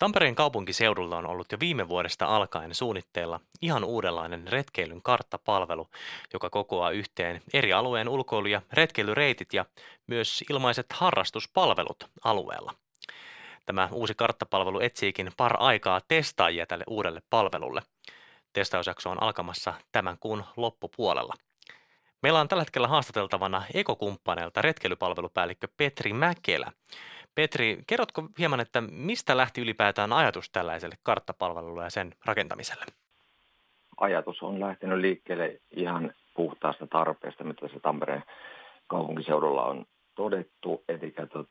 Tampereen kaupunkiseudulla on ollut jo viime vuodesta alkaen suunnitteilla ihan uudenlainen retkeilyn karttapalvelu, joka kokoaa yhteen eri alueen ulkoilu- ja retkeilyreitit ja myös ilmaiset harrastuspalvelut alueella. Tämä uusi karttapalvelu etsiikin aikaa testaajia tälle uudelle palvelulle. Testausjakso on alkamassa tämän kuun loppupuolella. Meillä on tällä hetkellä haastateltavana Ekokumppaneilta retkeilypalvelupäällikkö Petri Mäkelä. Petri, kerrotko hieman, että mistä lähti ylipäätään ajatus tällaiselle karttapalvelulle ja sen rakentamiselle? Ajatus on lähtenyt liikkeelle ihan puhtaasta tarpeesta, mitä se Tampereen kaupunkiseudulla on todettu. Eli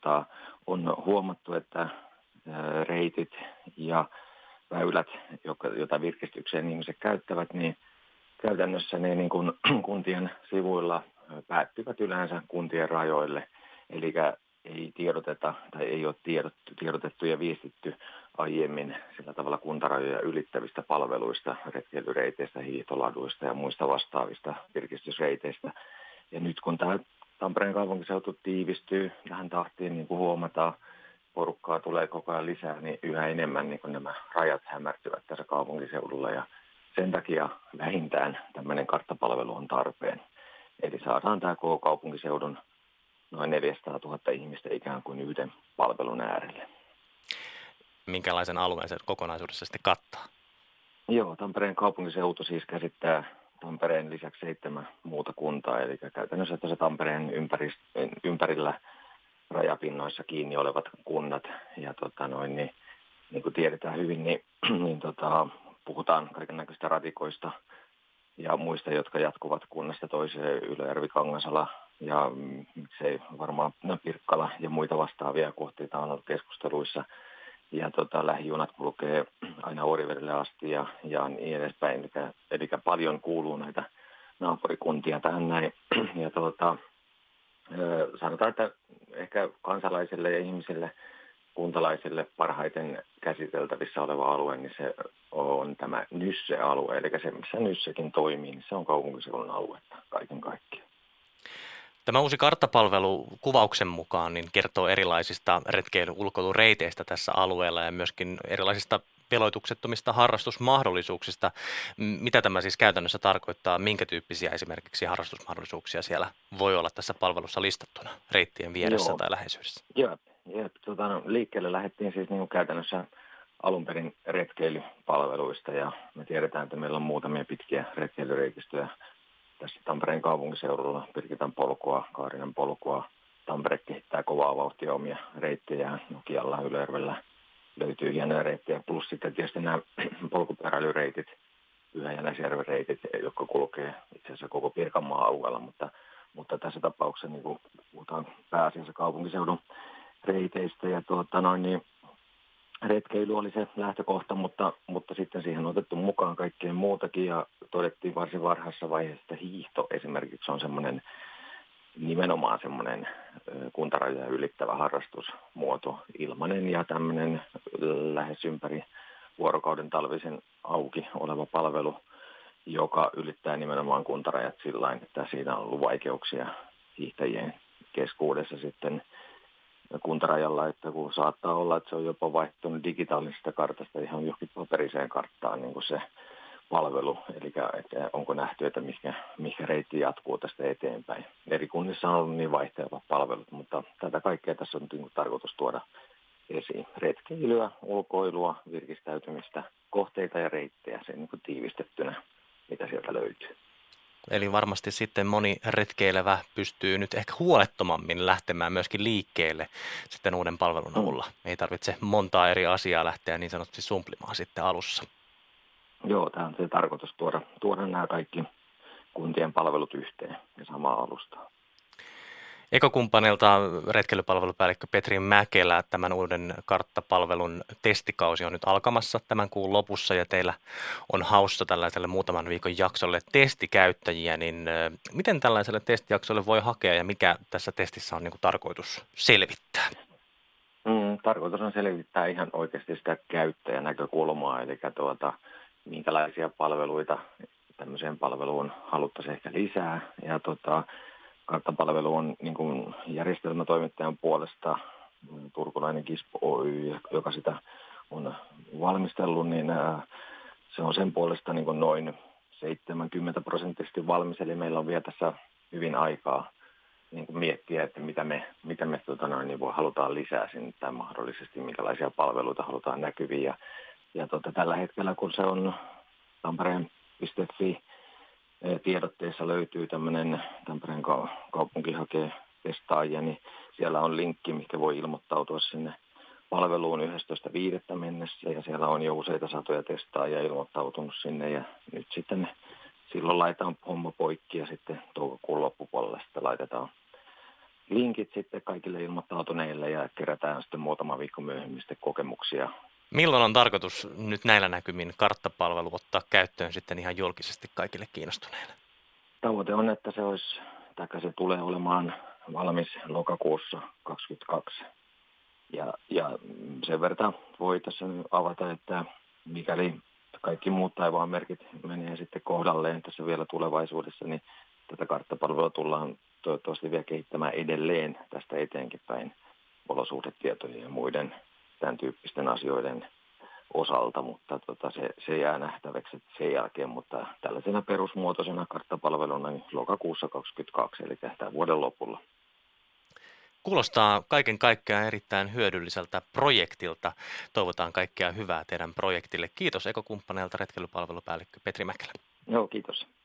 on huomattu, että reitit ja väylät, joita virkistykseen ihmiset käyttävät, niin käytännössä ne niin kuin kuntien sivuilla päättyvät yleensä kuntien rajoille. Eli ei tiedoteta tai ei ole tiedotettu ja viestitty aiemmin sillä tavalla kuntarajoja ylittävistä palveluista, retkeilyreiteistä, hiihtoladuista ja muista vastaavista virkistysreiteistä. Ja nyt kun tämä Tampereen kaupunkiseutu tiivistyy tähän tahtiin, niin kuin huomataan, porukkaa tulee koko ajan lisää, niin yhä enemmän niin kun nämä rajat hämärtyvät tässä kaupunkiseudulla. Ja sen takia vähintään tämmöinen karttapalvelu on tarpeen. Eli saadaan tämä koko kaupunkiseudun noin 400 000 ihmistä ikään kuin yhden palvelun äärelle. Minkälaisen alueen se kokonaisuudessa sitten kattaa? Joo, Tampereen kaupunkiseutu siis käsittää Tampereen lisäksi 7 muuta kuntaa, eli käytännössä tässä Tampereen ympärillä rajapinnoissa kiinni olevat kunnat. Ja niin kuin tiedetään hyvin, niin puhutaan kaikennäköistä ratikoista ja muista, jotka jatkuvat kunnasta toiseen, Ylöjärvi, Kangasala ja miksei varmaan Pirkkala ja muita vastaavia kohteita on ollut keskusteluissa. Ja lähijunat kulkee aina Orivedelle asti ja niin edespäin. Eli paljon kuuluu näitä naapurikuntia tähän näin. Ja sanotaan, että ehkä kansalaisille ja ihmisille, kuntalaisille parhaiten käsiteltävissä oleva alue, niin se on tämä Nysse-alue. Eli se, missä Nyssekin toimii, niin se on kaupunkiseudun aluetta kaiken kaikkiaan. Tämä uusi karttapalvelu kuvauksen mukaan niin kertoo erilaisista retkeily-ulkoilureiteistä tässä alueella ja myöskin erilaisista veloituksettomista harrastusmahdollisuuksista. Mitä tämä siis käytännössä tarkoittaa? Minkä tyyppisiä esimerkiksi harrastusmahdollisuuksia siellä voi olla tässä palvelussa listattuna reittien vieressä tai läheisyydessä? Joo, liikkeelle lähdettiin siis niin kuin käytännössä alun perin retkeilypalveluista ja me tiedetään, että meillä on muutamia pitkiä retkeilyreitistöjä tässä Tampereen kaupunkiseudulla, Pirkitan polkua, Kaarinan polkua. Tampere kehittää kovaa vauhtia omia reittejä. Nokialla, Ylöjärvellä löytyy hienoja reittejä. Plus sitten tietysti nämä polkupyöräilyreitit, Pyhä- ja Näsijärven reitit, jotka kulkee itse asiassa koko Pirkanmaan alueella. Mutta tässä tapauksessa niin kuin puhutaan pääasiassa kaupunkiseudun reiteistä. Ja retkeily oli se lähtökohta, mutta sitten siihen on otettu mukaan kaikkea muutakin ja todettiin varsin varhaisessa vaiheessa, että hiihto esimerkiksi on nimenomaan semmoinen kuntarajoja ylittävä harrastusmuoto, ilmainen ja tämmöinen lähes ympäri vuorokauden talvisen auki oleva palvelu, joka ylittää nimenomaan kuntarajat sillain, että siinä on ollut vaikeuksia hiihtäjien keskuudessa sitten kuntarajalla, että kun saattaa olla, että se on jopa vaihtunut digitaalisesta kartasta ihan johonkin paperiseen karttaan niin kuin se palvelu, eli että onko nähty, että mikä reitti jatkuu tästä eteenpäin. Eri kunnissa on ollut niin vaihtelevat palvelut, mutta tätä kaikkea tässä on niin kuin tarkoitus tuoda esiin. Retkeilyä, ulkoilua, virkistäytymistä, kohteita ja reittejä, se niin kuin tiivistettynä, mitä sieltä löytyy. Eli varmasti sitten moni retkeilevä pystyy nyt ehkä huolettomammin lähtemään myöskin liikkeelle sitten uuden palvelun avulla. Ei tarvitse montaa eri asiaa lähteä niin sanotusti sumplimaan sitten alussa. Joo, tämä on se tarkoitus tuoda nämä kaikki kuntien palvelut yhteen ja samaa alustaa. Ekokumppaneilta retkeilypalvelupäällikkö Petri Mäkelä, tämän uuden karttapalvelun testikausi on nyt alkamassa tämän kuun lopussa ja teillä on haussa tällaiselle muutaman viikon jaksolle testikäyttäjiä, niin miten tällaiselle testijaksolle voi hakea ja mikä tässä testissä on niin kuin tarkoitus selvittää? Tarkoitus on selvittää ihan oikeasti sitä käyttäjän näkökulmaa, eli minkälaisia palveluita tämmöiseen palveluun haluttaisiin ehkä lisää ja karttapalvelu on niin kuin järjestelmätoimittajan puolesta turkulainen KISP Oy, joka sitä on valmistellut, niin se on sen puolesta niin kuin noin 70% valmis, eli meillä on vielä tässä hyvin aikaa niin kuin miettiä, että mitä me halutaan lisää sinne tai mahdollisesti minkälaisia palveluita halutaan näkyviin. Ja tällä hetkellä, kun se on Tampereen.fi tiedotteessa löytyy tämmöinen Tampereen kaupunki hakee testaajia, niin siellä on linkki, mikä voi ilmoittautua sinne palveluun 11.5. mennessä, ja siellä on jo useita satoja testaajia ilmoittautunut sinne, ja nyt sitten silloin laitetaan homma poikki, ja sitten toukokuun loppupuolella sitten laitetaan linkit sitten kaikille ilmoittautuneille, ja kerätään sitten muutama viikko myöhemmin sitten kokemuksia. Milloin on tarkoitus nyt näillä näkymin karttapalvelu ottaa käyttöön sitten ihan julkisesti kaikille kiinnostuneille? Tavoite on, että se tulee olemaan valmis lokakuussa 2022. Ja sen verran voi tässä avata, että mikäli kaikki muut taivaanmerkit menee sitten kohdalleen tässä vielä tulevaisuudessa, niin tätä karttapalvelua tullaan toivottavasti vielä kehittämään edelleen tästä eteenkin päin olosuhdetietojen ja muiden tämän tyyppisten asioiden osalta, mutta se jää nähtäväksi sen jälkeen, mutta tällaisena perusmuotoisena karttapalveluna niin lokakuussa 2022, eli tämän vuoden lopulla. Kuulostaa kaiken kaikkiaan erittäin hyödylliseltä projektilta. Toivotaan kaikkea hyvää teidän projektille. Kiitos Ekokumppaneilta retkeilypalvelupäällikkö Petri Mäkelä. Joo, kiitos.